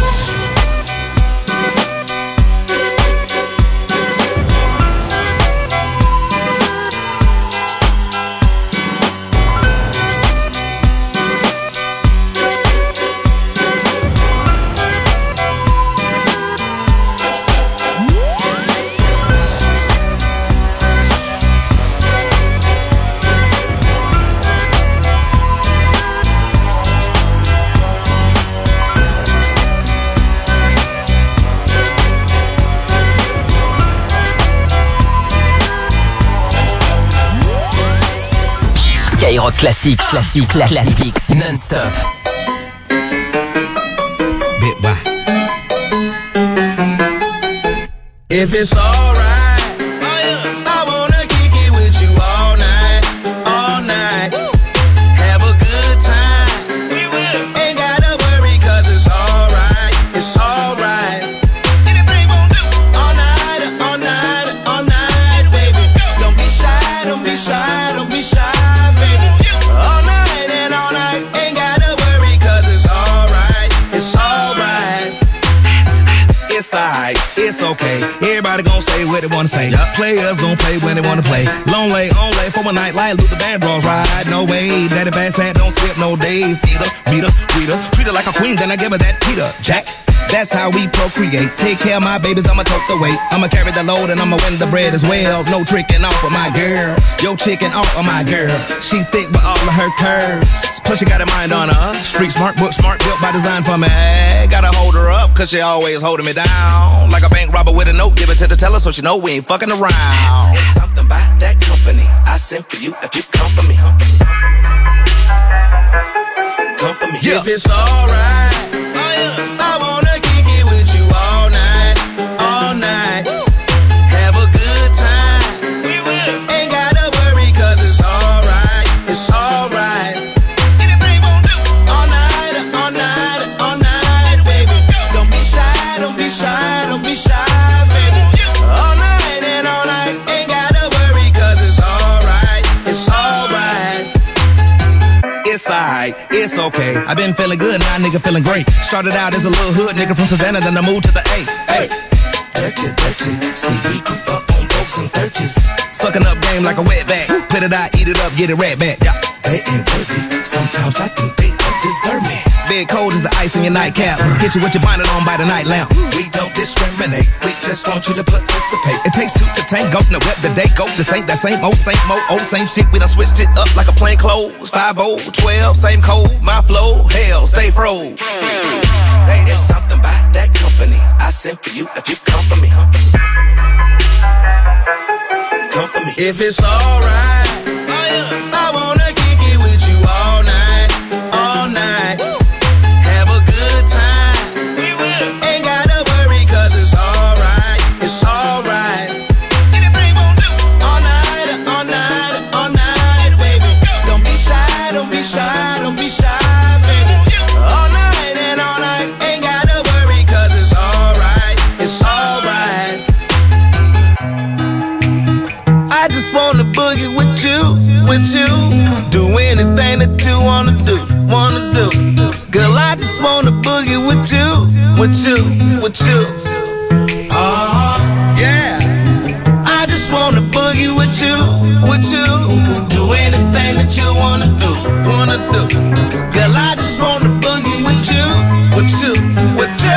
Skyrock Classics, classique, classics, non-stop. Bit why? If it's alright, I wanna kick it with you all night, all night. Have a good time. Ain't gotta worry 'cause it's alright, it's alright. All night, all night, all night, baby. Don't be shy, don't be shy, don't be shy. It's okay, everybody gon' say what they wanna say. Yep. Players gon' play when they wanna play. Long way, on lay for a night like Luther Vandross ride. No way, daddy bad sad, don't skip no days. Either, meet her, greet her, treat her like a queen, then I give her that Peter Jack. That's how we procreate. Take care of my babies, I'ma tote the weight. I'ma carry the load and I'ma win the bread as well. No tricking off of my girl. Yo chicken off of my girl. She thick with all of her curves. Plus she got a mind on her. Street smart, book smart, built by design for me. Gotta hold her up, cause she always holding me down. Like a bank robber with a note, give it to the teller so she know we ain't fucking around. It's something about that company I sent for you if you come for me. Come for me. Yeah. If it's alright, I wanna kick it with you all night, all night. Have a good time. Ain't gotta worry 'cause it's alright, it's alright. All night, all night, all night, baby. Don't be shy, don't be shy, don't be shy, baby. All night and all night, ain't gotta worry 'cause it's alright, it's alright. It's alright, it's okay. I've been feeling good, now nigga feeling great. Started out as a little hood nigga from Savannah, then I moved to the A. Hey, dirty, dirty. See, we grew up on folks and thirties. Sucking up game like a wet back. Put it out, eat it up, get it right back. Yeah, they ain't worthy. Sometimes I think they deserve me. Big cold is the ice in your nightcap. Get you with your bonnet on by the night lamp. We don't discriminate, we just want you to participate. It takes two to tango, now whip the day go. This ain't that same old, same old, old same shit. We done switched it up like a plain clothes. Five oh, twelve, same code, my flow, hell, stay froze. There's something about that company I sent for you if you come for me. Come for me. If it's alright, I wanna kick it with you all night, all night. Have a good time. Ain't gotta worry cause it's alright, it's alright. All night, all night, all night, baby. Don't be shy, don't be shy, don't be shy, baby. All night and all night, ain't gotta worry cause it's alright, it's alright. I just wanna boogie with you, with you. Do anything that you wanna do, wanna do. Girl, I just wanna boogie with you, with you, with you. Uh-huh, yeah. I just wanna boogie with you, with you. Do anything that you wanna do, wanna do. Girl, I just wanna boogie with you, with you, with you.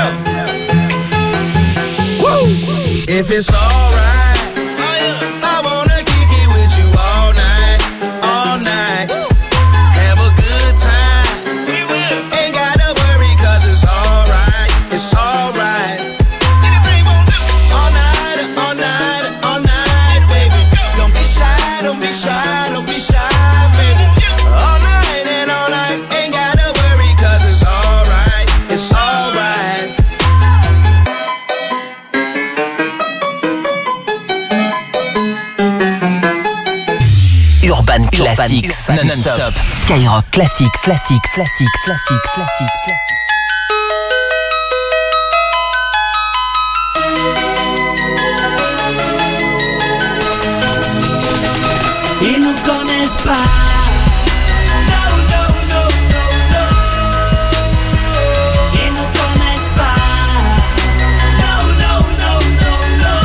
Woo! If it's alright, I wanna kick it with you all night, all night. Have a good time. Ain't gotta worry cause it's alright, it's alright. All night, all night, all night, baby. Don't be shy, don't be shy, don't be shy, baby. All night and all night, ain't gotta worry cause it's alright, it's alright. Urban Classics, non-stop. Skyrock Classics, Classics, Classics, Classics, Classics, Classics. Ils nous connaissent pas. No, no, no, no, no. Ils nous connaissent pas. No, no, no, no, no.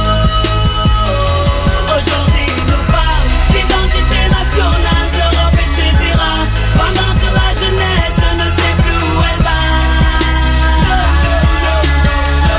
Aujourd'hui ils nous parlent d'identité nationale, d'Europe, et cetera. Pendant que la jeunesse ne sait plus où elle va. No, no, no, no,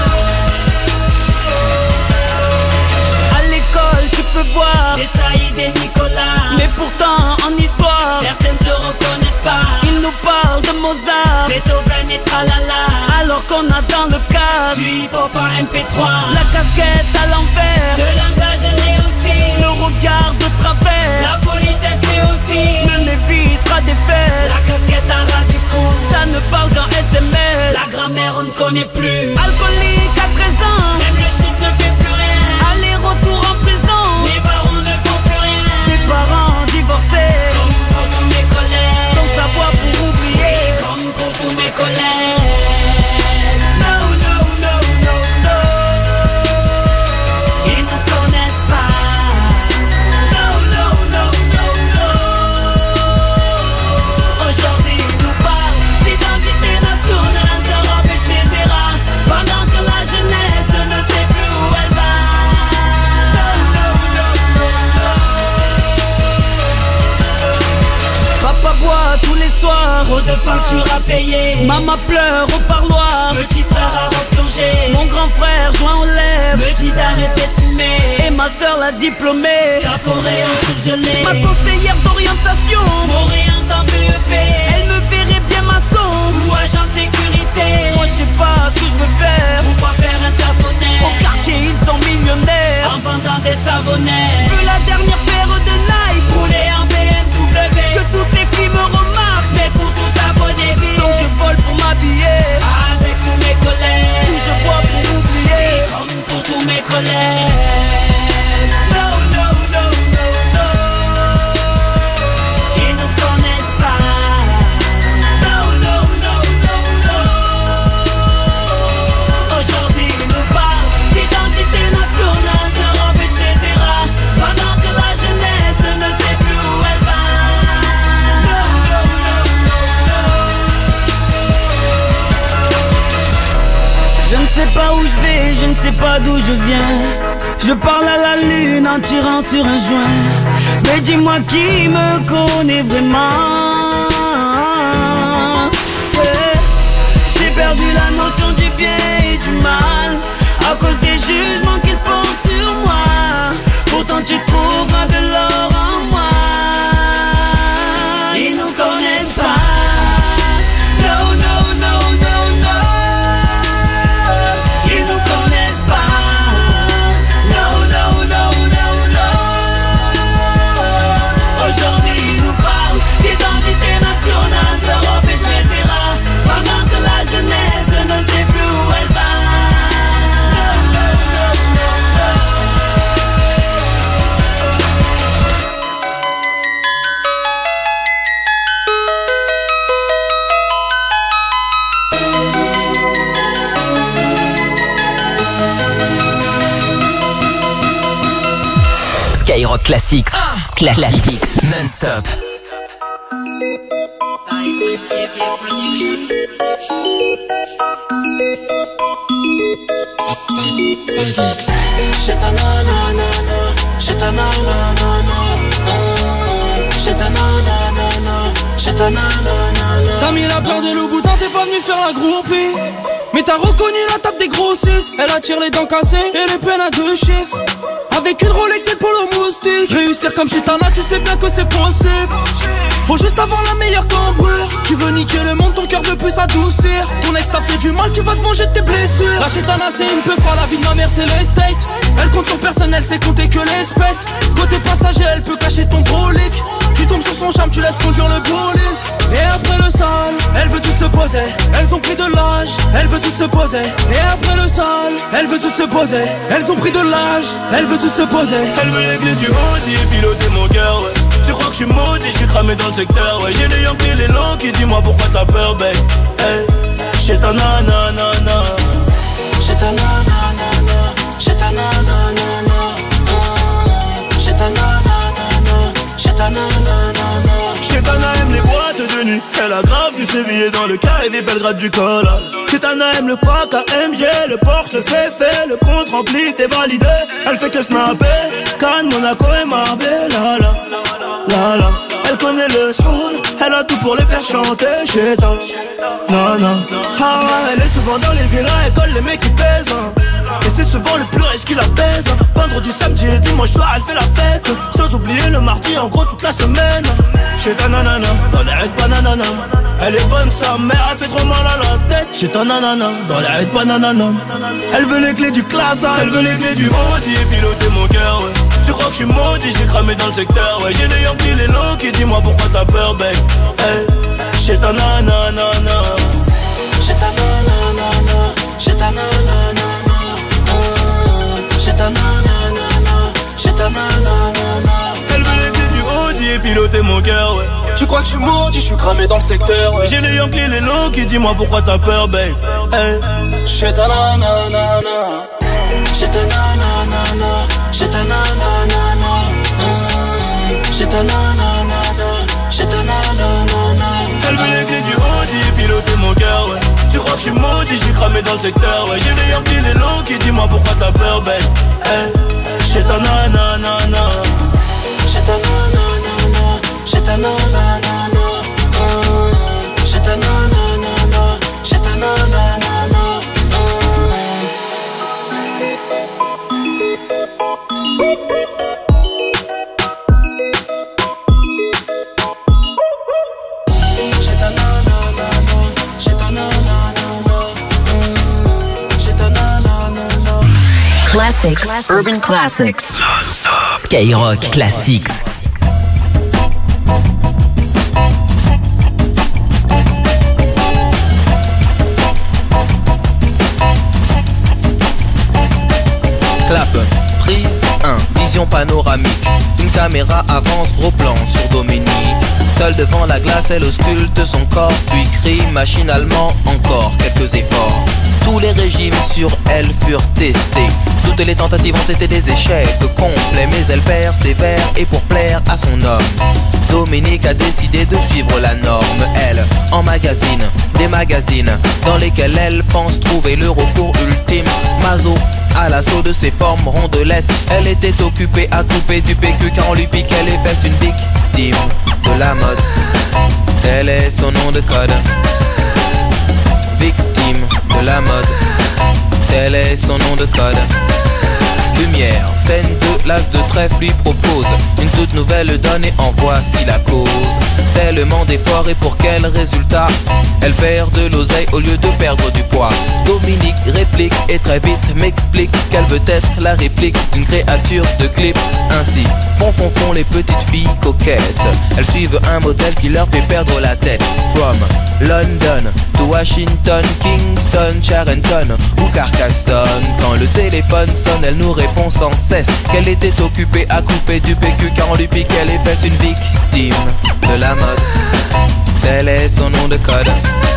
no. À l'école tu peux voir des Saïd et Nicolas, mais pourtant en histoire certaines se reconnaissent pas. Ils nous parlent de Mozart, Beethoven et tralala, alors qu'on a dans le cadre du hip-hop en M P trois. La casquette à l'envers, le langage l'est aussi, le regard de travers, la politesse l'est aussi. Le Lévi sera des fesses, la casquette à ras du cou, ça ne parle qu'en S M S. La grammaire on ne connaît plus, alcoolique à treize ans, même le shit ne fait plus rien. Aller-retour en prison, les barons ne font plus rien. Des parents divorcés, comme pour tous mes collègues, sans savoir pour oublier, comme pour tous mes collègues. No, no, no, no, no. Ils nous connaissent pas. No, no, no, no, no. Aujourd'hui ils nous parlent d'identité nationale, d'Europe, et cetera. Pendant que la jeunesse ne sait plus où elle va. No, no, no, no, no. Papa boit tous les soirs, trop de factures à payer. Maman pleure au parloir, petit frère a replongé. Mon grand frère joint aux lèvres, me dit d'arrêter de fumer. Et ma soeur la diplômée, ta forêt en surgelé. Ma conseillère d'orientation, m'oriente en B E P. Elle me verrait bien maçon ou agent de sécurité. Moi je sais pas ce que je veux faire, pouvoir faire un taponnet. Au quartier ils sont millionnaires, en vendant des savonnets. Je veux la dernière paire de Nike, rouler en B M W. Que toutes les filles me remarquent, mais pour tout ça faut des billets. Donc je vole pour m'habiller, avec tous mes collègues. Puis je bois pour oublier, comme pour tous mes collègues. No, no, no, no, no. Ils nous connaissent pas. No, no, no, no, no. Aujourd'hui ils nous parlent d'identité nationale, d'Europe, et cetera. Pendant que la jeunesse ne sait plus où elle va. No, no, no, no, no. Je ne sais pas où je vais, je ne sais pas d'où je viens. Je parle à la lune en tirant sur un joint. Mais dis-moi qui me connaît vraiment. yeah. J'ai perdu la notion du bien et du mal à cause des jugements qu'ils portent sur moi. Pourtant tu trouveras de l'or en moi. Ils nous connaissent pas. No, no, no, no, no. Ils nous connaissent pas. No, no, no, no, no. Aujourd'hui ils nous parlent d'identité nationale, d'Europe, et cetera. Pendant que la jeunesse ne sait plus où elle va. Skyrock Classics, Classics, non-stop. J'ai ta nanana, j'ai ta nanana, j'ai ta nanana, j'ai ta nanana. T'as mis la peur de Louboutin, t'es pas venu faire la groupie. Mais t'as reconnu la table des grossistes. Elle attire les dents cassées et les peines à deux chiffres. Avec une Rolex et le polo moustique. Réussir comme chez Tana, tu sais bien que c'est possible. Faut juste avoir la meilleure cambrure. Tu veux niquer le monde, ton cœur veut plus s'adoucir. Ton ex t'a fait du mal, tu vas te venger de tes blessures. La chétana c'est une peu froide, la vie de ma mère c'est l'estate. Elle compte sur personne, elle sait compter que l'espèce. Côté passager, elle peut cacher ton brolic. Tu tombes sur son charme, tu laisses conduire le bolide. Et après le sale, elle veut toutes se poser. Elles ont pris de l'âge, elle veut toutes se poser. Et après le sale, elle veut toutes se poser. Elles ont pris de l'âge, elle veut toutes se poser. Elle veut les clés du Audi et piloter mon cœur, ouais. Tu crois que je suis maudit, je suis cramé dans le secteur, ouais. J'ai les Yankees, les longs qui dis-moi pourquoi t'as peur, babe. Hey, j'ai ta nanana, j'ai ta nanana, j'ai ta nanana, j'ai ta nanana, j'ai ta nanana. Chetana aime les boîtes de nuit, elle a grave du sévillé dans le carré des Belgrade du col. Chetana aime le pack A M G, le Porsche, le fait fait, le compte rempli, t'es validé. Elle fait que snapper, Cannes, Monaco et Marbella, la la, la la. Elle connaît le soul, elle a tout pour les faire chanter. Cheta, non non. Ah ouais, elle est souvent dans les villas, elle colle les mecs qui pèsent. Et c'est souvent le plus riche qui la baise. Vendredi, samedi et dimanche soir, elle fait la fête. Sans oublier le mardi, en gros toute la semaine. Chez ta nanana, dans les raids bananana. Elle est bonne sa mère, elle fait trop mal à la tête. Chez ta nanana, dans les raids bananana. Elle veut les clés du classe, elle veut les clés du Audi et piloter mon cœur, ouais. Tu crois que je suis maudit, j'ai cramé dans le secteur, ouais. J'ai les Yankees, les longs qui dis-moi pourquoi t'as peur, babe. Hey, chez ta nanana, j'ai ta nanana, j'ai ta nanana, j'ai ta nanana, j'ai ta nanana. Elle veut les clés du Audi et piloter mon cœur, ouais. Tu crois que je suis maudit, je suis cramé dans le secteur, ouais. J'ai les Yankees, les longs qui dis-moi pourquoi t'as peur, babe. Hey, j'ai ta nanana, j'ai ta nanana, j'ai ta nanana, j'ai ta nanana, j'ai ta nanana. Elle veut les clés du Audi et piloter mon cœur, ouais. Tu crois que je suis maudit, je suis cramé dans le secteur, ouais. J'ai les Yankees, les longs qui dis-moi pourquoi t'as peur, babe. Hey, j'ai ta nanana, j'ai ta nanana, j'ai ta nanana, j'ai ta nanana, j'ai ta nanana. Classics, Urban Classics. Skyrock Classics. Clap, prise un, vision panoramique. Une caméra avance, gros plan sur Dominique. Seule devant la glace, elle ausculte son corps, puis crie machinalement encore quelques efforts. Tous les régimes sur elle furent testés. Toutes les tentatives ont été des échecs complets, mais elle persévère et pour plaire à son homme, Dominique a décidé de suivre la norme. Elle emmagasine des magazines dans lesquels elle pense trouver le recours ultime. Mazo à l'assaut de ses formes rondelettes, elle était occupée à couper du P Q car on lui piquait les fesses. Une victime de la mode, tel est son nom de code. victime de la mode, tel est son nom de code. Lumière, scène de l'as de trèfle lui propose une toute nouvelle donne et en voici la cause. Tellement d'efforts et pour quel résultat? Elle perd de l'oseille au lieu de perdre du poids. Dominique réplique et très vite m'explique qu'elle veut être la réplique d'une créature de clip. Ainsi font font font les petites filles coquettes. Elles suivent un modèle qui leur fait perdre la tête. From London to Washington, Kingston, Charenton ou Carcassonne, quand le téléphone sonne, elle nous répond sans cesse qu'elle était occupée à couper du P Q car on lui piquait les fesses. Une victime de la mode, tel est son nom de code.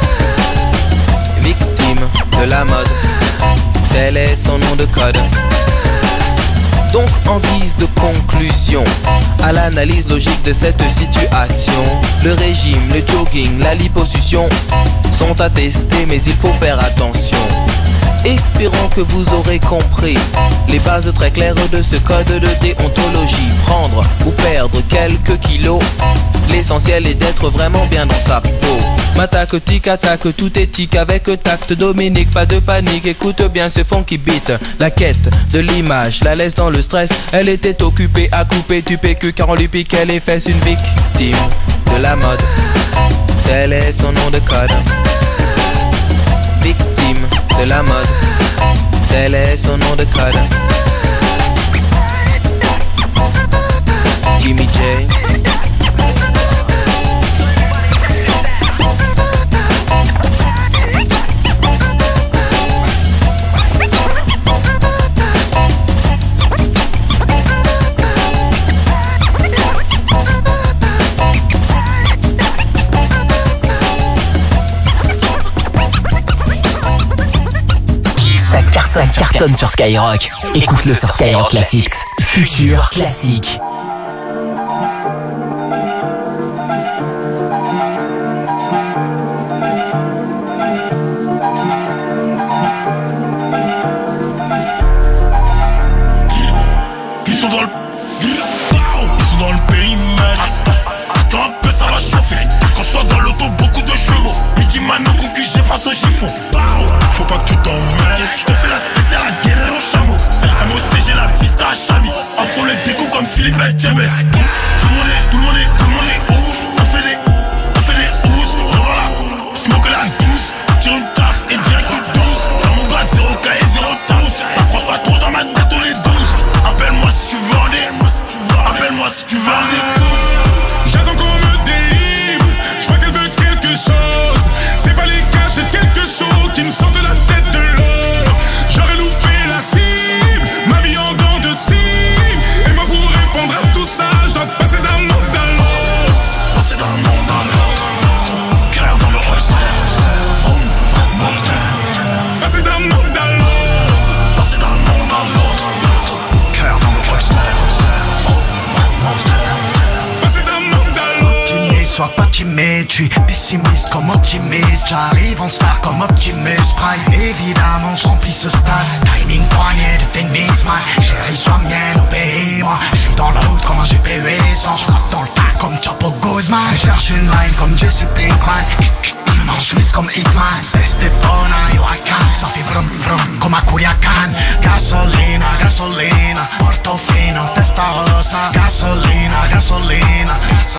Victime de la mode, tel est son nom de code. Donc en guise de conclusion à l'analyse logique de cette situation, le régime, le jogging, la liposuction sont à tester mais il faut faire attention. Espérons que vous aurez compris les bases très claires de ce code de déontologie. Prendre ou perdre quelques kilos, l'essentiel est d'être vraiment bien dans sa peau. M'attaque, tic, attaque, tout est tic avec tact. Dominique, pas de panique, écoute bien ce funky beat. La quête de l'image, la laisse dans le stress. Elle était occupée à couper du P Q car on lui piquait les fesses. Une victime de la mode, tel est son nom de code. Victime de la mode, tel est son nom de code. Jimmy J. Ça cartonne sur Skyrock. Écoute-le sur Skyrock Classics. Futur classique. Ils sont dans le... Ils sont dans le périmètre. Attends un peu, ça va chauffer. Quand je sois dans l'auto, beaucoup de chevaux. Pidi Mano, concu, j'ai face au chiffon. Faut pas que tu t'emmêles. Je te fais la spéciale à guerre au chameau. M O C, j'ai la vista à Chavi. Entre les décos comme Philippe et James. Tout le monde est, tout le monde est, tout le monde est ouf. On fait des, on fait des housses. Revends la, smoke la douce. Tire une taf et direct tu douce. Dans mon grade, zéro K et zéro tous. T'approches pas trop dans ma tête, on est douze. Appelle-moi si tu veux en écoute. Appelle-moi si tu veux en écoute. J'attends qu'on me délivre. Je vois qu'elle veut quelque chose. C'est pas les cas, c'est quelque chose qui me sort de la tête de l'eau. J'aurais loupé la cible, ma vie en dents de cible. Et moi pour répondre à tout ça, je dois passer d'un monde à l'autre. Passer d'un monde à l'autre. Cœur dans le holster. Vroom, vroom, mortel. Passer d'un monde à l'autre. Passer d'un monde à l'autre. Cœur dans le holster. Vroom, vroom, mortel. Passer d'un monde à l'autre. Optimiste, sois pas timide, je suis pessimiste comme optimiste. J'arrive en star comme Optimus Prime. Évidemment, je remplis ce stade. Timing poignet de tennis, man. Chérie, sois mienne, obéis-moi. Je suis dans la route comme un G P U sans. Je frappe dans le tas comme Chapo Guzman. Je cherche une line comme Jesse Pinkman. Immense chemise comme Hitman. Estepona, yo I can. Ça fait vrum vrum comme a Culiacan. Gasolina, gasolina. Portofino, testa rosa. Gasolina, gasolina.